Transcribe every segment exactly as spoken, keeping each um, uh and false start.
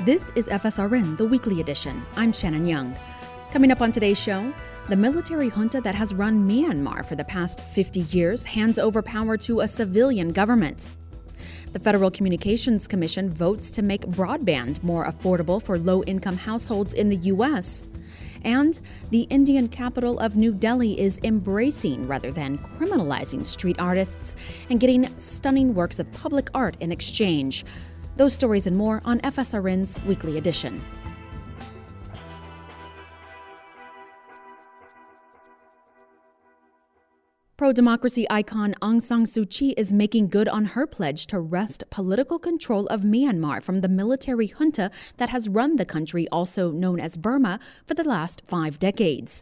This is F S R N, the weekly edition. I'm Shannon Young. Coming up on today's show, the military junta that has run Myanmar for the past fifty years hands over power to a civilian government. The Federal Communications Commission votes to make broadband more affordable for low-income households in the U S. And the Indian capital of New Delhi is embracing rather than criminalizing street artists and getting stunning works of public art in exchange. Those stories and more on F S R N's weekly edition. Pro-democracy icon Aung San Suu Kyi is making good on her pledge to wrest political control of Myanmar from the military junta that has run the country, also known as Burma, for the last five decades.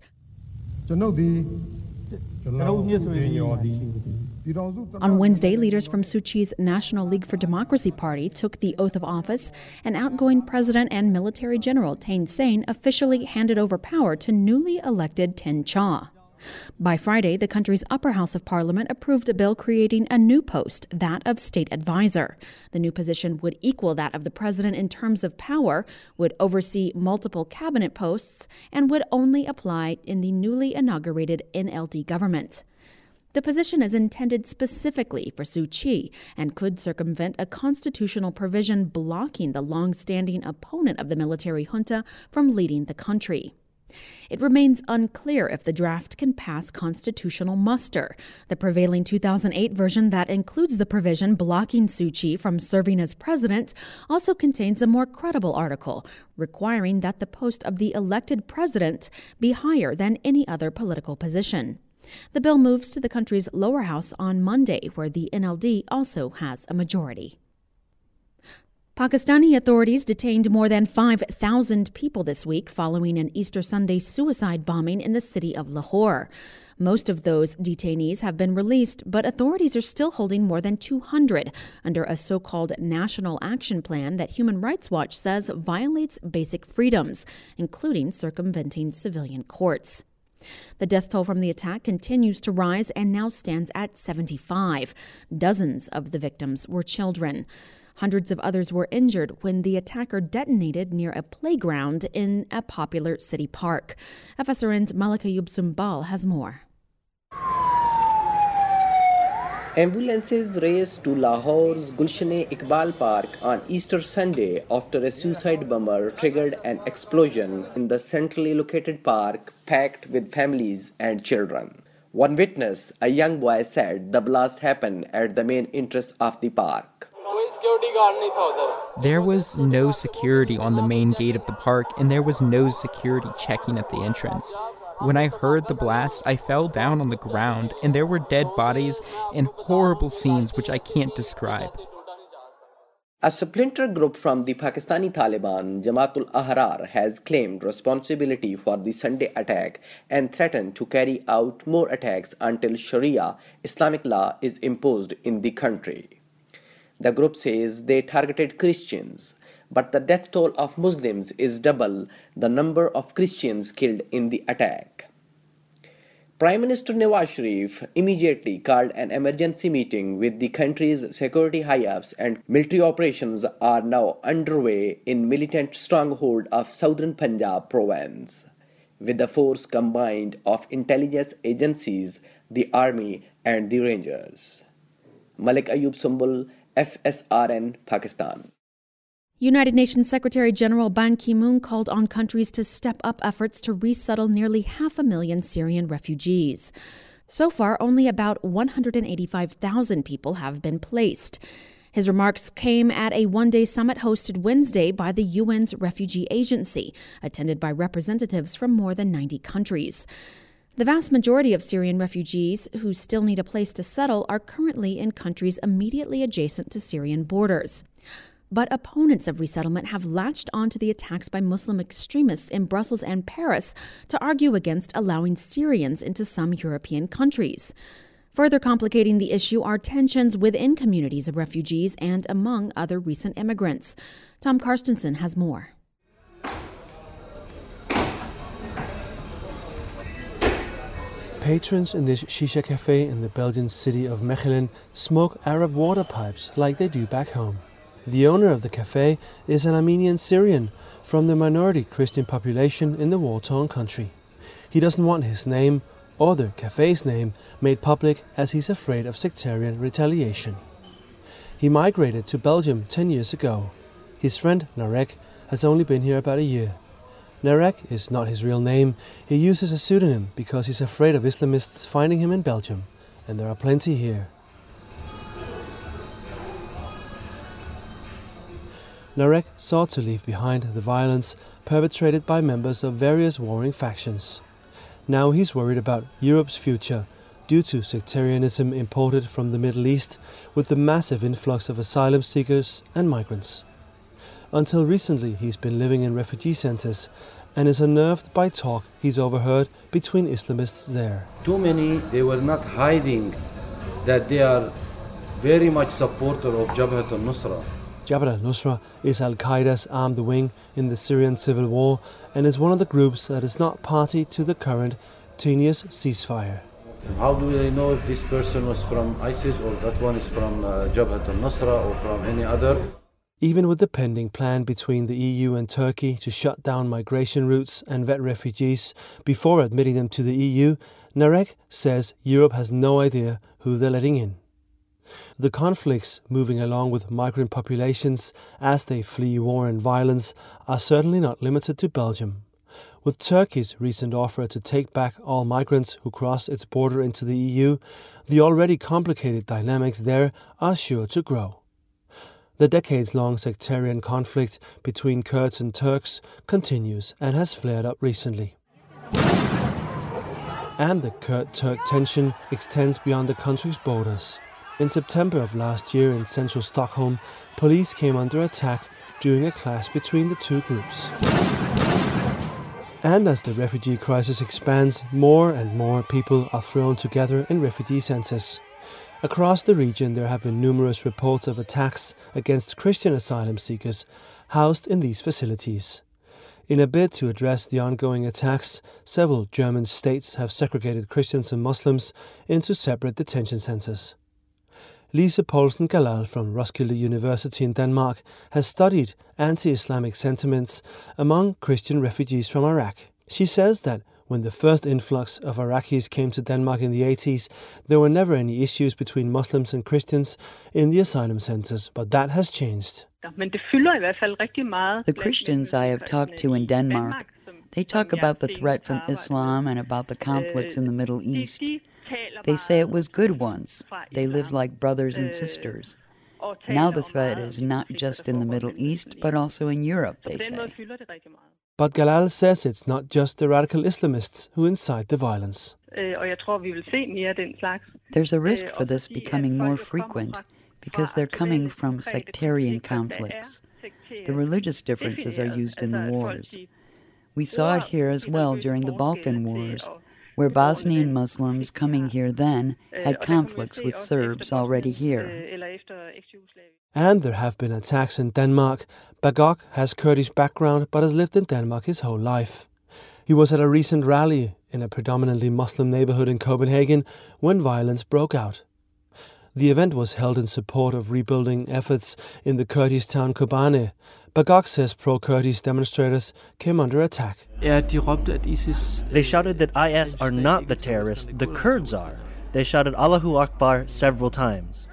On Wednesday, leaders from Suu Kyi's National League for Democracy party took the oath of office, and outgoing president and military general Thein Sein officially handed over power to newly elected Ten Cha. By Friday, the country's upper house of parliament approved a bill creating a new post, that of state advisor. The new position would equal that of the president in terms of power, would oversee multiple cabinet posts, and would only apply in the newly inaugurated N L D government. The position is intended specifically for Suu Kyi and could circumvent a constitutional provision blocking the long-standing opponent of the military junta from leading the country. It remains unclear if the draft can pass constitutional muster. The prevailing two thousand eight version that includes the provision blocking Suu Kyi from serving as president also contains a more credible article requiring that the post of the elected president be higher than any other political position. The bill moves to the country's lower house on Monday, where the N L D also has a majority. Pakistani authorities detained more than five thousand people this week following an Easter Sunday suicide bombing in the city of Lahore. Most of those detainees have been released, but authorities are still holding more than two hundred under a so-called National Action Plan that Human Rights Watch says violates basic freedoms, including circumventing civilian courts. The death toll from the attack continues to rise and now stands at seventy-five. Dozens of the victims were children. Hundreds of others were injured when the attacker detonated near a playground in a popular city park. F S R N's Malik Ayub Sumbal has more. Ambulances raced to Lahore's Gulshan-e-Iqbal Park on Easter Sunday after a suicide bomber triggered an explosion in the centrally located park packed with families and children. One witness, a young boy, said the blast happened at the main entrance of the park. There was no security on the main gate of the park, and there was no security checking at the entrance. When I heard the blast, I fell down on the ground, and there were dead bodies and horrible scenes which I can't describe. A splinter group from the Pakistani Taliban, Jamaat ul-Ahrar, has claimed responsibility for the Sunday attack and threatened to carry out more attacks until Sharia, Islamic law, is imposed in the country. The group says they targeted Christians, but the death toll of Muslims is double the number of Christians killed in the attack. Prime Minister Nawaz Sharif immediately called an emergency meeting with the country's security high-ups, and military operations are now underway in militant stronghold of southern Punjab province, with the force combined of intelligence agencies, the army and the rangers. Malik Ayub Sumbal, F S R N, Pakistan. United Nations Secretary General Ban Ki-moon called on countries to step up efforts to resettle nearly half a million Syrian refugees. So far, only about one hundred eighty-five thousand people have been placed. His remarks came at a one-day summit hosted Wednesday by the U N's Refugee Agency, attended by representatives from more than ninety countries. The vast majority of Syrian refugees who still need a place to settle are currently in countries immediately adjacent to Syrian borders. But opponents of resettlement have latched onto the attacks by Muslim extremists in Brussels and Paris to argue against allowing Syrians into some European countries. Further complicating the issue are tensions within communities of refugees and among other recent immigrants. Tom Karstensen has more. Patrons in this shisha cafe in the Belgian city of Mechelen smoke Arab water pipes like they do back home. The owner of the cafe is an Armenian Syrian from the minority Christian population in the war-torn country. He doesn't want his name or the cafe's name made public as he's afraid of sectarian retaliation. He migrated to Belgium ten years ago. His friend Narek has only been here about a year. Narek is not his real name. He uses a pseudonym because he's afraid of Islamists finding him in Belgium, and there are plenty here. Narek sought to leave behind the violence perpetrated by members of various warring factions. Now he's worried about Europe's future due to sectarianism imported from the Middle East with the massive influx of asylum seekers and migrants. Until recently he's been living in refugee centers and is unnerved by talk he's overheard between Islamists there. Too many, they were not hiding that they are very much supporter of Jabhat al-Nusra. Jabhat al-Nusra is Al-Qaeda's armed wing in the Syrian civil war and is one of the groups that is not party to the current tenuous ceasefire. How do they know if this person was from ISIS or that one is from uh, Jabhat al-Nusra or from any other? Even with the pending plan between the E U and Turkey to shut down migration routes and vet refugees before admitting them to the E U, Narek says Europe has no idea who they're letting in. The conflicts moving along with migrant populations as they flee war and violence are certainly not limited to Belgium. With Turkey's recent offer to take back all migrants who cross its border into the E U, the already complicated dynamics there are sure to grow. The decades-long sectarian conflict between Kurds and Turks continues and has flared up recently. And the Kurd-Turk tension extends beyond the country's borders. In September of last year in central Stockholm, police came under attack during a clash between the two groups. And as the refugee crisis expands, more and more people are thrown together in refugee centers. Across the region, there have been numerous reports of attacks against Christian asylum seekers housed in these facilities. In a bid to address the ongoing attacks, several German states have segregated Christians and Muslims into separate detention centers. Lise Poulsen Galal from Roskilde University in Denmark has studied anti-Islamic sentiments among Christian refugees from Iraq. She says that when the first influx of Iraqis came to Denmark in the eighties, there were never any issues between Muslims and Christians in the asylum centers, but that has changed. The Christians I have talked to in Denmark, they talk about the threat from Islam and about the conflicts in the Middle East. They say it was good once. They lived like brothers and sisters. Now the threat is not just in the Middle East, but also in Europe, they say. But Galal says it's not just the radical Islamists who incite the violence. There's a risk for this becoming more frequent because they're coming from sectarian conflicts. The religious differences are used in the wars. We saw it here as well during the Balkan Wars, where Bosnian Muslims coming here then had conflicts with Serbs already here. And there have been attacks in Denmark. Bagok has Kurdish background but has lived in Denmark his whole life. He was at a recent rally in a predominantly Muslim neighborhood in Copenhagen when violence broke out. The event was held in support of rebuilding efforts in the Kurdish town Kobane. Bagok says pro-Kurdish demonstrators came under attack. They shouted that I S are not the terrorists, the Kurds are. They shouted Allahu Akbar several times.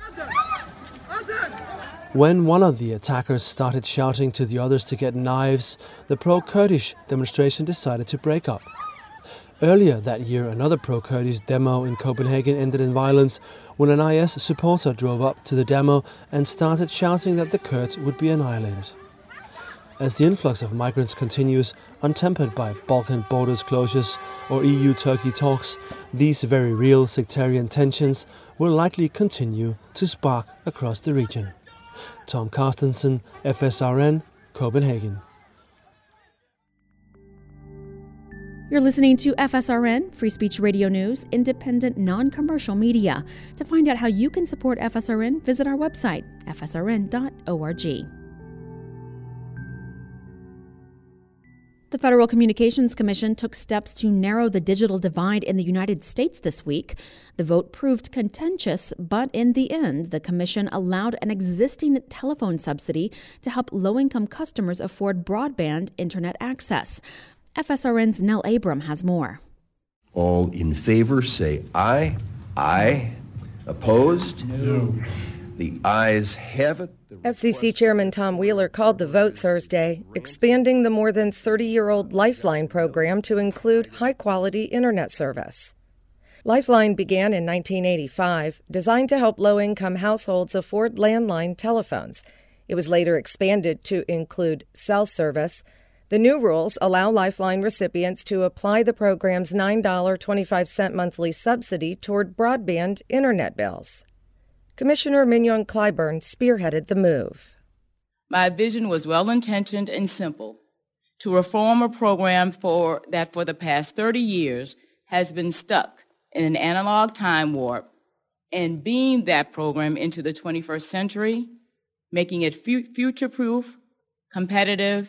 When one of the attackers started shouting to the others to get knives, the pro-Kurdish demonstration decided to break up. Earlier that year, another pro-Kurdish demo in Copenhagen ended in violence when an I S supporter drove up to the demo and started shouting that the Kurds would be annihilated. As the influx of migrants continues, untempered by Balkan borders closures or E U-Turkey talks, these very real sectarian tensions will likely continue to spark across the region. Tom Carstensen, F S R N, Copenhagen. You're listening to F S R N, Free Speech Radio News, independent, non-commercial media. To find out how you can support F S R N, visit our website, f s r n dot org. The Federal Communications Commission took steps to narrow the digital divide in the United States this week. The vote proved contentious, but in the end, the commission allowed an existing telephone subsidy to help low-income customers afford broadband internet access. F S R N's Nell Abram has more. All in favor say aye. Aye. Opposed? No. The ayes have it. F C C Chairman Tom Wheeler called the vote Thursday, expanding the more than thirty-year-old Lifeline program to include high-quality internet service. Lifeline began in nineteen eighty-five, designed to help low-income households afford landline telephones. It was later expanded to include cell service. The new rules allow Lifeline recipients to apply the program's nine dollars and twenty-five cents monthly subsidy toward broadband internet bills. Commissioner Mignon Clyburn spearheaded the move. My vision was well-intentioned and simple: to reform a program for that for the past thirty years has been stuck in an analog time warp and beam that program into the twenty-first century, making it fu- future-proof, competitive,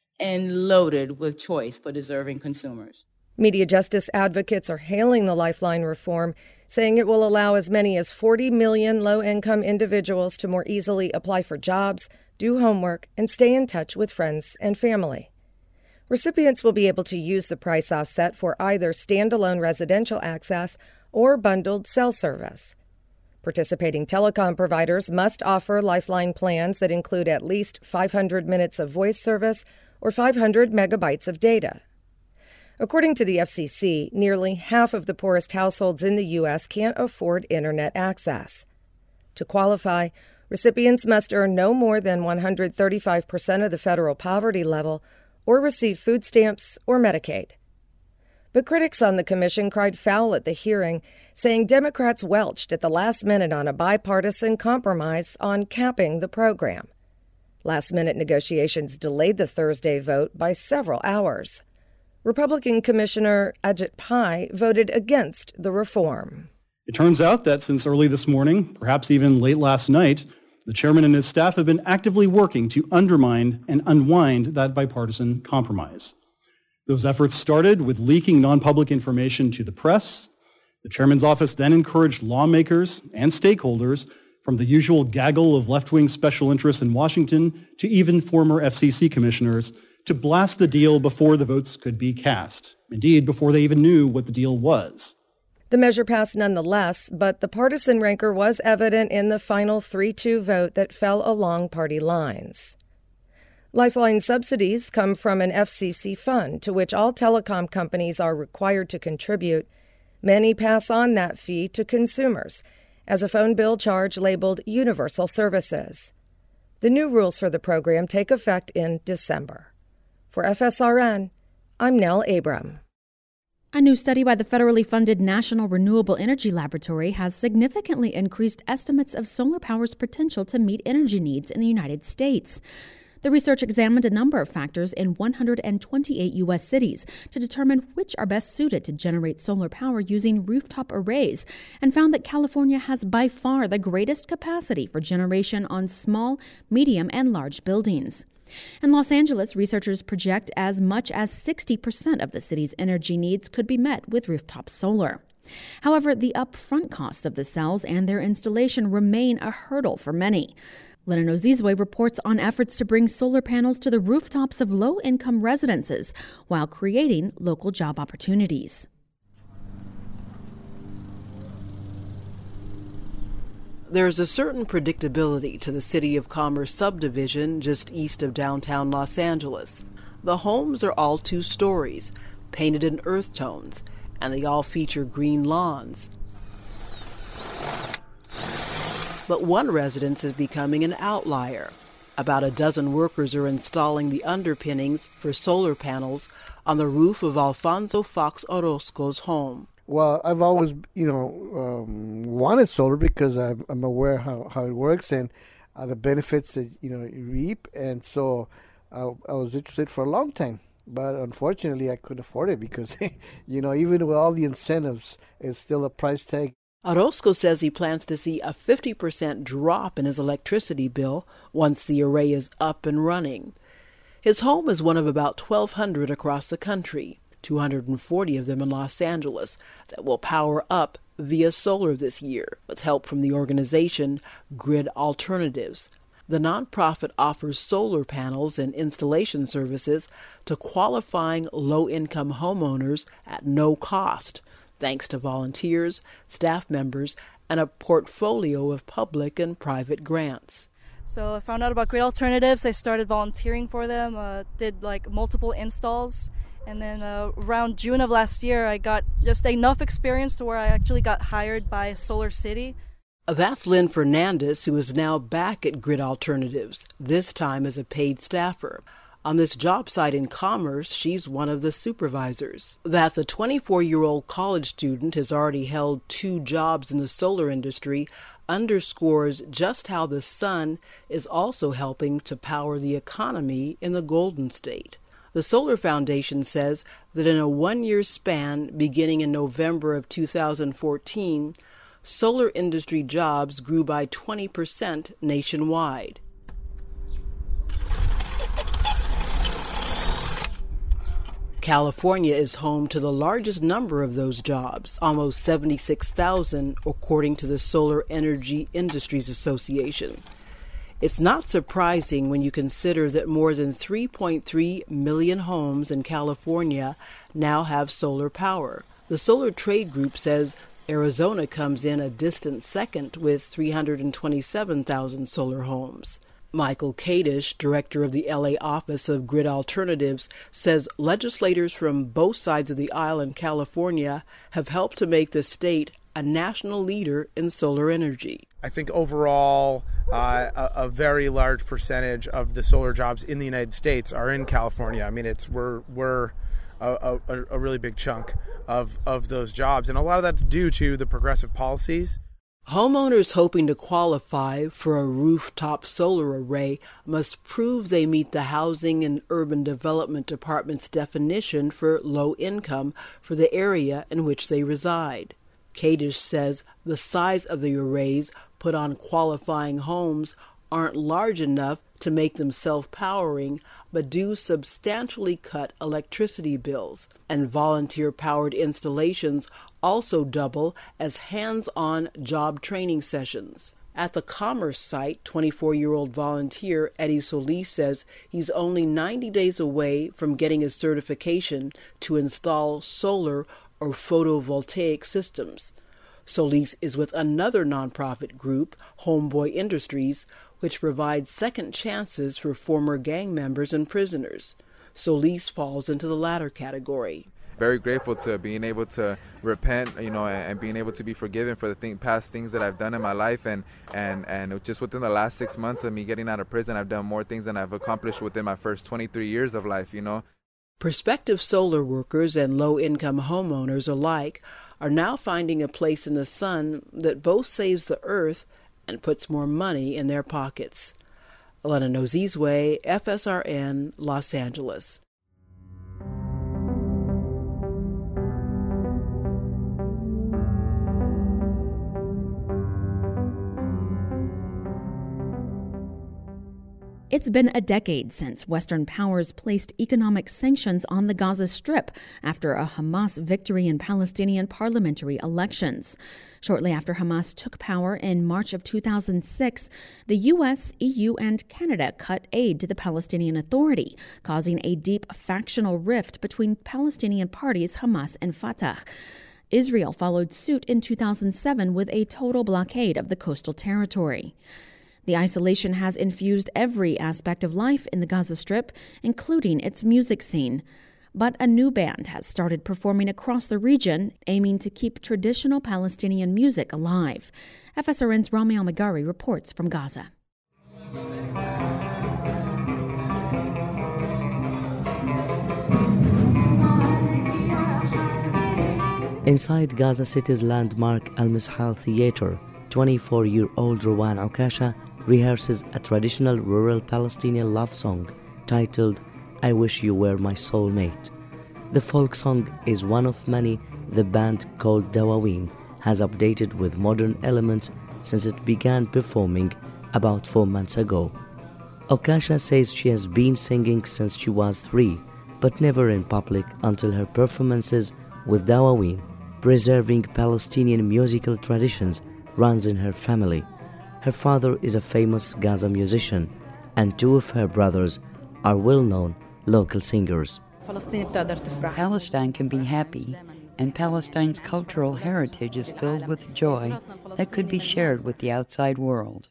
and loaded with choice for deserving consumers. Media justice advocates are hailing the Lifeline reform, saying it will allow as many as forty million low-income individuals to more easily apply for jobs, do homework, and stay in touch with friends and family. Recipients will be able to use the price offset for either standalone residential access or bundled cell service. Participating telecom providers must offer Lifeline plans that include at least five hundred minutes of voice service or five hundred megabytes of data. According to the F C C, nearly half of the poorest households in the U S can't afford internet access. To qualify, recipients must earn no more than one hundred thirty-five percent of the federal poverty level or receive food stamps or Medicaid. But critics on the commission cried foul at the hearing, saying Democrats welched at the last minute on a bipartisan compromise on capping the program. Last-minute negotiations delayed the Thursday vote by several hours. Republican Commissioner Ajit Pai voted against the reform. It turns out that since early this morning, perhaps even late last night, the chairman and his staff have been actively working to undermine and unwind that bipartisan compromise. Those efforts started with leaking non-public information to the press. The chairman's office then encouraged lawmakers and stakeholders, from the usual gaggle of left-wing special interests in Washington to even former F C C commissioners, to blast the deal before the votes could be cast. Indeed, before they even knew what the deal was. The measure passed nonetheless, but the partisan rancor was evident in the final three two vote that fell along party lines. Lifeline subsidies come from an F C C fund to which all telecom companies are required to contribute. Many pass on that fee to consumers as a phone bill charge labeled Universal Services. The new rules for the program take effect in December. For F S R N, I'm Nell Abram. A new study by the federally funded National Renewable Energy Laboratory has significantly increased estimates of solar power's potential to meet energy needs in the United States. The research examined a number of factors in one hundred twenty-eight U S cities to determine which are best suited to generate solar power using rooftop arrays, and found that California has by far the greatest capacity for generation on small, medium, and large buildings. In Los Angeles, researchers project as much as sixty percent of the city's energy needs could be met with rooftop solar. However, the upfront cost of the cells and their installation remain a hurdle for many. Lennon Ozizwe reports on efforts to bring solar panels to the rooftops of low-income residences while creating local job opportunities. There's a certain predictability to the City of Commerce subdivision just east of downtown Los Angeles. The homes are all two stories, painted in earth tones, and they all feature green lawns. But one residence is becoming an outlier. About a dozen workers are installing the underpinnings for solar panels on the roof of Alfonso Fox Orozco's home. Well, I've always, you know, um, wanted solar because I'm, I'm aware how, how it works and uh, the benefits that, you know, you reap. And so I, I was interested for a long time. But unfortunately, I couldn't afford it because, you know, even with all the incentives, it's still a price tag. Orozco says he plans to see a fifty percent drop in his electricity bill once the array is up and running. His home is one of about twelve hundred across the country, two hundred forty of them in Los Angeles, that will power up via solar this year, with help from the organization Grid Alternatives. The nonprofit offers solar panels and installation services to qualifying low-income homeowners at no cost, thanks to volunteers, staff members, and a portfolio of public and private grants. So I found out about Grid Alternatives. I started volunteering for them, uh, did like multiple installs. And then uh, around June of last year, I got just enough experience to where I actually got hired by Solar City. That's Lynn Fernandez, who is now back at Grid Alternatives, this time as a paid staffer. On this job site in Commerce, she's one of the supervisors. That the twenty-four-year-old college student has already held two jobs in the solar industry underscores just how the sun is also helping to power the economy in the Golden State. The Solar Foundation says that in a one-year span beginning in November of two thousand fourteen, solar industry jobs grew by twenty percent nationwide. California is home to the largest number of those jobs, almost seventy-six thousand, according to the Solar Energy Industries Association. It's not surprising when you consider that more than three point three million homes in California now have solar power. The Solar Trade Group says Arizona comes in a distant second with three hundred twenty-seven thousand solar homes. Michael Kadish, director of the L A office of Grid Alternatives, says legislators from both sides of the aisle in California have helped to make the state a national leader in solar energy. I think overall, uh, a, a very large percentage of the solar jobs in the United States are in California. I mean, it's we're we're a, a, a really big chunk of, of those jobs, and a lot of that's due to the progressive policies. Homeowners hoping to qualify for a rooftop solar array must prove they meet the Housing and Urban Development Department's definition for low income for the area in which they reside. Kadish says the size of the arrays put on qualifying homes aren't large enough to make them self-powering, but do substantially cut electricity bills, and volunteer-powered installations also double as hands-on job training sessions. At the Commerce site, twenty-four-year-old volunteer Eddie Solis says he's only ninety days away from getting his certification to install solar or photovoltaic systems. Solis is with another nonprofit group, Homeboy Industries, which provides second chances for former gang members and prisoners. Solis falls into the latter category. Very grateful to being able to repent, you know, and, and being able to be forgiven for the thing, past things that I've done in my life. And, and, and just within the last six months of me getting out of prison, I've done more things than I've accomplished within my first twenty-three years of life, you know. Prospective solar workers and low-income homeowners alike are now finding a place in the sun that both saves the earth and puts more money in their pockets. Elena Nozizwe, F S R N, Los Angeles. It's been a decade since Western powers placed economic sanctions on the Gaza Strip after a Hamas victory in Palestinian parliamentary elections. Shortly after Hamas took power in March of two thousand six, the U S, E U, and Canada cut aid to the Palestinian Authority, causing a deep factional rift between Palestinian parties Hamas and Fatah. Israel followed suit in two thousand seven with a total blockade of the coastal territory. The isolation has infused every aspect of life in the Gaza Strip, including its music scene. But a new band has started performing across the region, aiming to keep traditional Palestinian music alive. F S R N's Rami Almagari reports from Gaza. Inside Gaza City's landmark Al-Mishal Theater, twenty-four-year-old Ruwan Ukasha rehearses a traditional rural Palestinian love song titled I Wish You Were My Soulmate. The folk song is one of many the band called Dawaween has updated with modern elements since it began performing about four months ago. Okasha says she has been singing since she was three, but never in public until her performances with Dawawin. Preserving Palestinian musical traditions runs in her family. Her father is a famous Gaza musician, and two of her brothers are well-known local singers. Palestine can be happy, and Palestine's cultural heritage is filled with joy that could be shared with the outside world.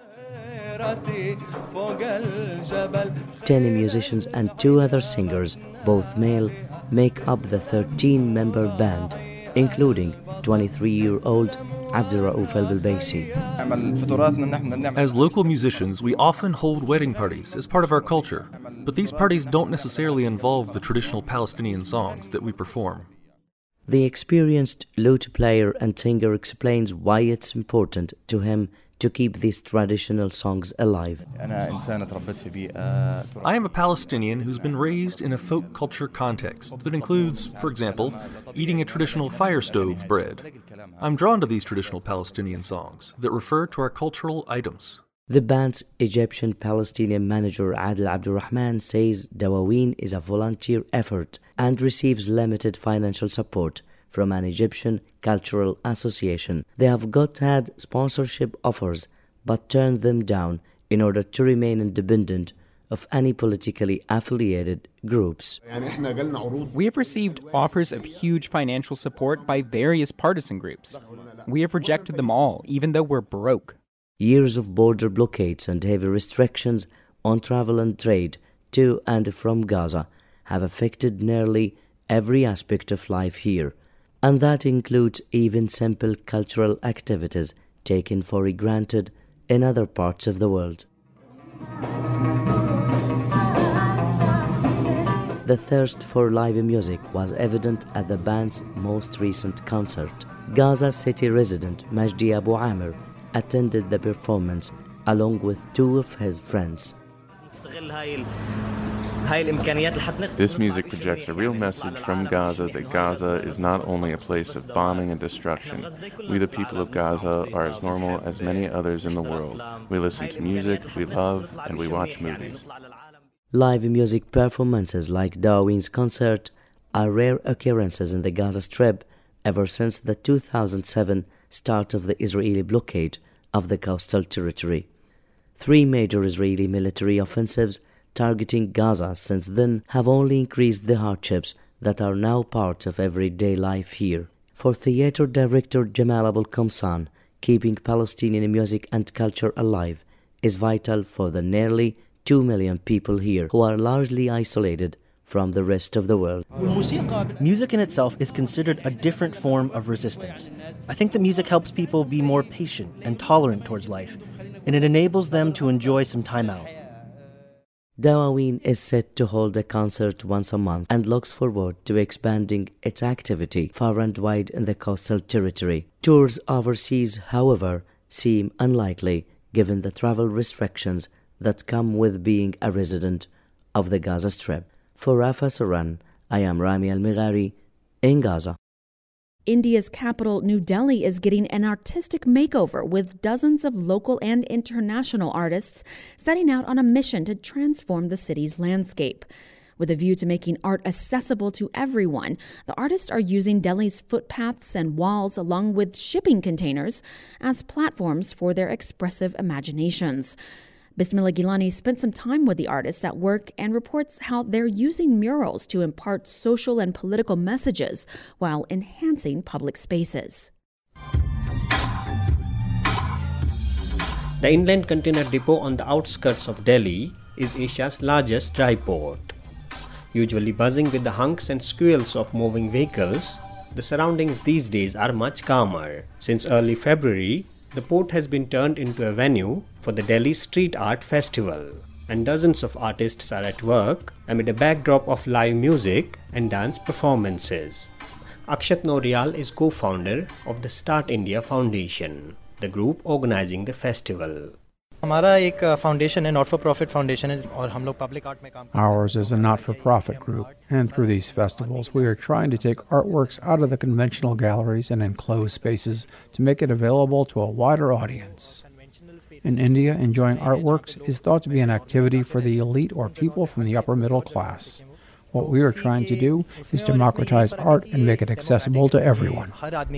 Ten musicians and two other singers, both male, make up the thirteen-member band, including twenty-three-year-old Abdurraouf al-Bilbaisi. As local musicians, we often hold wedding parties as part of our culture, but these parties don't necessarily involve the traditional Palestinian songs that we perform. The experienced lute player and singer explains why it's important to him to keep these traditional songs alive. I am a Palestinian who's been raised in a folk culture context that includes, for example, eating a traditional fire stove bread. I'm drawn to these traditional Palestinian songs that refer to our cultural items. The band's Egyptian-Palestinian manager Adel Abdurrahman says Dawawin is a volunteer effort and receives limited financial support from an Egyptian cultural association. They have got had sponsorship offers but turned them down in order to remain independent of any politically affiliated groups. We have received offers of huge financial support by various partisan groups. We have rejected them all, even though we're broke. Years of border blockades and heavy restrictions on travel and trade to and from Gaza have affected nearly every aspect of life here, and that includes even simple cultural activities taken for granted in other parts of the world. The thirst for live music was evident at the band's most recent concert. Gaza City resident Majdi Abu Amir attended the performance along with two of his friends. This music projects a real message from Gaza that Gaza is not only a place of bombing and destruction. We, the people of Gaza, are as normal as many others in the world. We listen to music, we love, and we watch movies. Live music performances like Dawawin's concert are rare occurrences in the Gaza Strip ever since the two thousand seven start of the Israeli blockade of the coastal territory. Three major Israeli military offensives targeting Gaza since then have only increased the hardships that are now part of everyday life here. For theater director Jamal Abul Qamsan, keeping Palestinian music and culture alive is vital for the nearly two million people here who are largely isolated from the rest of the world. Music in itself is considered a different form of resistance. I think that music helps people be more patient and tolerant towards life, and it enables them to enjoy some time out. Dawawin is set to hold a concert once a month and looks forward to expanding its activity far and wide in the coastal territory. Tours overseas, however, seem unlikely given the travel restrictions that come with being a resident of the Gaza Strip. For Rafa Saran, I am Rami Al-Mighari in Gaza. India's capital, New Delhi, is getting an artistic makeover with dozens of local and international artists setting out on a mission to transform the city's landscape. With a view to making art accessible to everyone, the artists are using Delhi's footpaths and walls along with shipping containers as platforms for their expressive imaginations. Bismillah Gilani spent some time with the artists at work and reports how they're using murals to impart social and political messages while enhancing public spaces. The inland container depot on the outskirts of Delhi is Asia's largest dry port. Usually buzzing with the honks and squeals of moving vehicles, the surroundings these days are much calmer. Since early February, the port has been turned into a venue for the Delhi Street Art Festival, and dozens of artists are at work amid a backdrop of live music and dance performances. Akshat Norial is co-founder of the Start India Foundation, the group organizing the festival. हमारा एक foundation है, not for profit foundation है, और हम लोग public art में काम करते हैं. Ours is a not-for-profit group, and through these festivals we are trying to take artworks out of the conventional galleries and enclosed spaces to make it available to a wider audience. In India, enjoying artworks is thought to be an activity for the elite or people from the upper middle class. What we are trying to do is democratize art and make it accessible to everyone.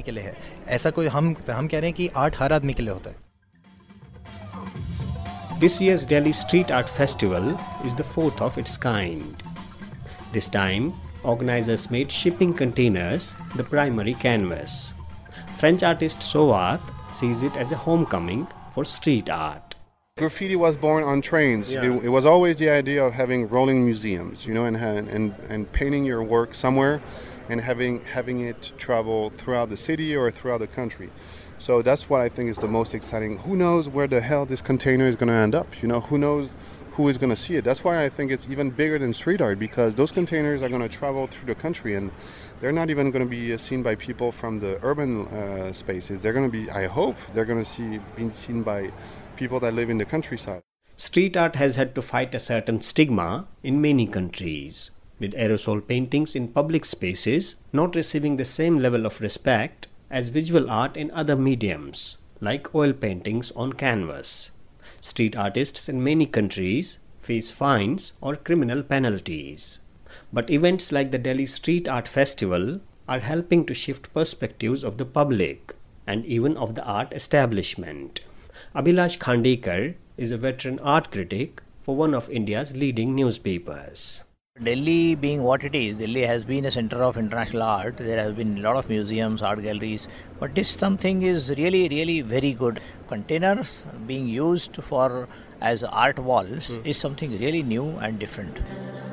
This year's Delhi Street Art Festival is the fourth of its kind. This time, organizers made shipping containers the primary canvas. French artist Sowat sees it as a homecoming for street art. Graffiti was born on trains. Yeah. It, it was always the idea of having rolling museums, you know, and and and painting your work somewhere, and having having it travel throughout the city or throughout the country. So that's what I think is the most exciting. Who knows where the hell this container is going to end up? You know, who knows who is going to see it? That's why I think it's even bigger than street art, because those containers are going to travel through the country, and they're not even going to be seen by people from the urban uh, spaces. They're going to be, I hope, they're going to see being seen by people that live in the countryside. Street art has had to fight a certain stigma in many countries, with aerosol paintings in public spaces not receiving the same level of respect as visual art in other mediums, like oil paintings on canvas. Street artists in many countries face fines or criminal penalties. But events like the Delhi Street Art Festival are helping to shift perspectives of the public and even of the art establishment. Abhilash Khandekar is a veteran art critic for one of India's leading newspapers. Delhi being what it is, Delhi has been a center of international art. There have been a lot of museums, art galleries, but this something is really, really very good. Containers being used for as art walls mm. is something really new and different.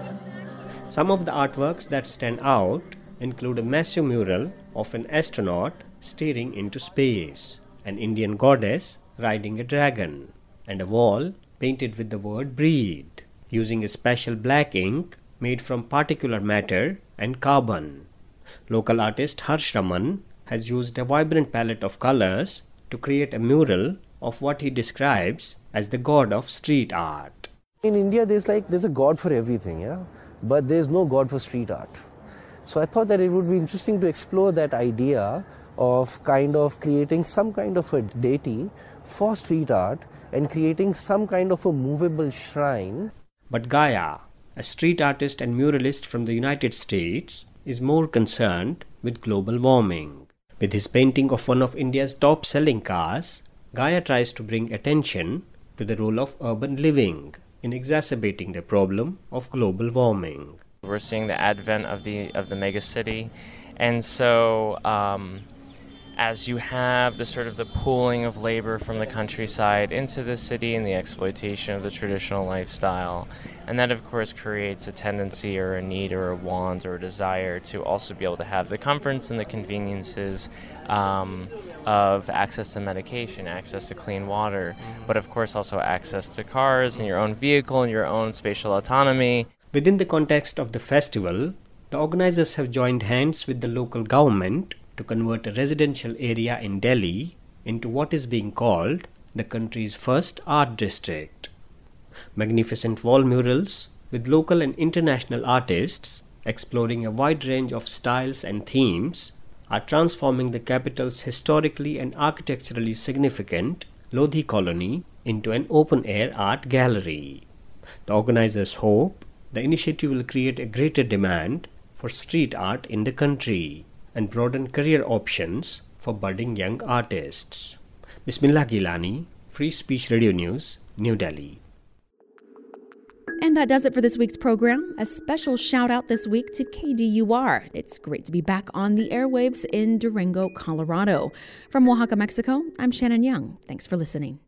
Some of the artworks that stand out include a massive mural of an astronaut staring into space, an Indian goddess riding a dragon, and a wall painted with the word breathe, using a special black ink made from particulate matter and carbon. Local artist Harsh Raman has used a vibrant palette of colors to create a mural of what he describes as the god of street art. In India, there's like there's a god for everything, yeah, but there's no god for street art. So I thought that it would be interesting to explore that idea of kind of creating some kind of a deity for street art and creating some kind of a movable shrine. But Gaya, a street artist and muralist from the United States, is more concerned with global warming. With his painting of one of India's top-selling cars, Gaya tries to bring attention to the role of urban living in exacerbating the problem of global warming. We're seeing the advent of the of the megacity, and so um, as you have the sort of the pooling of labor from the countryside into the city and the exploitation of the traditional lifestyle, and that of course creates a tendency or a need or a want or a desire to also be able to have the comforts and the conveniences um, of access to medication, access to clean water, but of course also access to cars and your own vehicle and your own spatial autonomy. Within the context of the festival, the organizers have joined hands with the local government to convert a residential area in Delhi into what is being called the country's first art district. Magnificent wall murals with local and international artists exploring a wide range of styles and themes are transforming the capital's historically and architecturally significant Lodhi colony into an open-air art gallery. The organizers hope the initiative will create a greater demand for street art in the country and broaden career options for budding young artists. Bismillah Gilani, Free Speech Radio News, New Delhi. And that does it for this week's program. A special shout out this week to K D U R. It's great to be back on the airwaves in Durango, Colorado. From Oaxaca, Mexico, I'm Shannon Young. Thanks for listening.